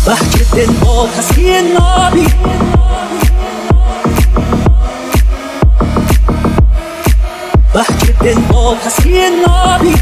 بحک دل با تسکیه نابی بحک دل با تسکیه نابی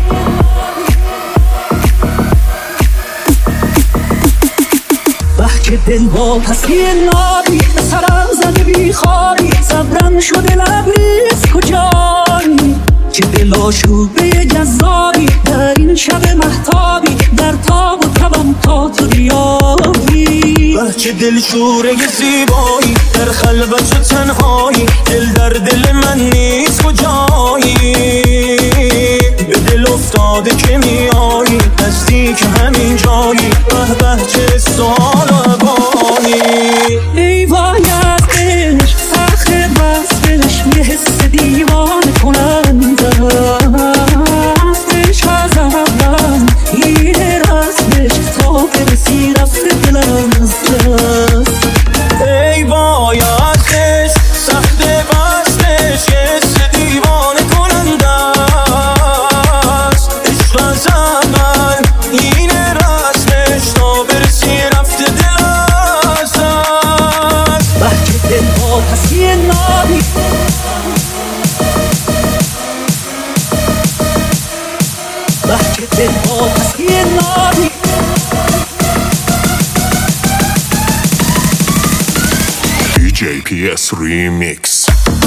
بحک دل با تسکیه نابی به سرم زده بیخوابی صبرم شده لبریز کجایی چه دل آشوبه جذابی در این شب مهتابی در تاب و تبم تا تو بیابی بچه دل شوره زیبایی در خلوت و تنهایی دل در دل من نیست کجایی به دل افتاده که میایی نزدیک همین جایی به به چه سوال و عبایی ای وای از عشق سخت وصفش یه حس دیوانه کننده است عشق از اول این رسمش تا برسی رفته دلم از دست ای وای از عشق سخت وصلش یه حس دیوانه کننده است عشق از اول این رسمش تا برسی رفته دل از دست بحک دل با تسکیه نابی بحک دل با تسکیه نابی DJ PS Remix.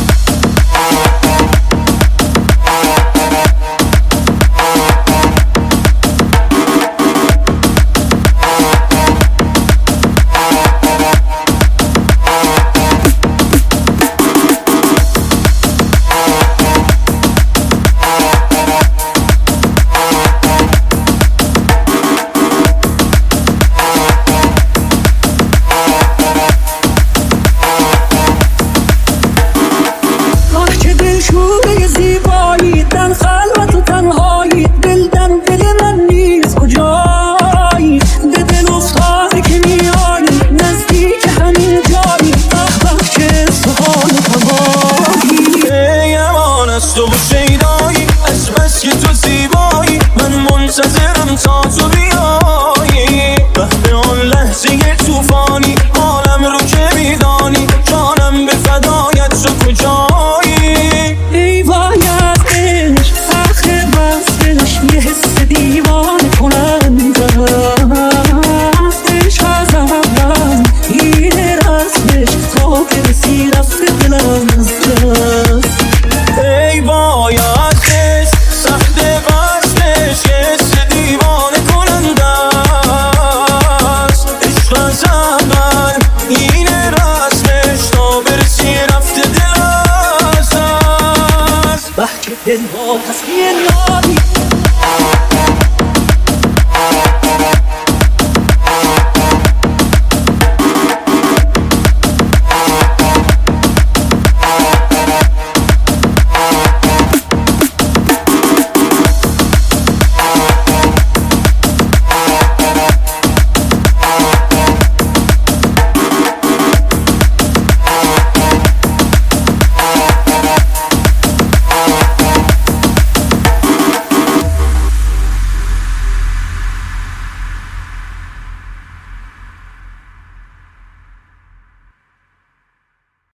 شوره زیبایی در خلوت و تنهایی دل در دل من نیست کجایی به دل افتاده که میایی نزدیک همین جایی به چه سوال و هوایی ای امان از تو و شیدایی از بس که تو زیبایی من منتظرم تا تو بیایی به آن لحظه توفانی حالم رو که میدانی جانم به فدایت تو کجایی ای وای از عشق سخت وصفش یه حس دیوانه کننده است عشق از اول این رسمش تا برسی رفته دلم از دست ای وای از عشق سخت وصلش یه حس دیوانه کننده است عشق از اول این رسمش تا برسی رفته دل از دست بحک دل با تسکیه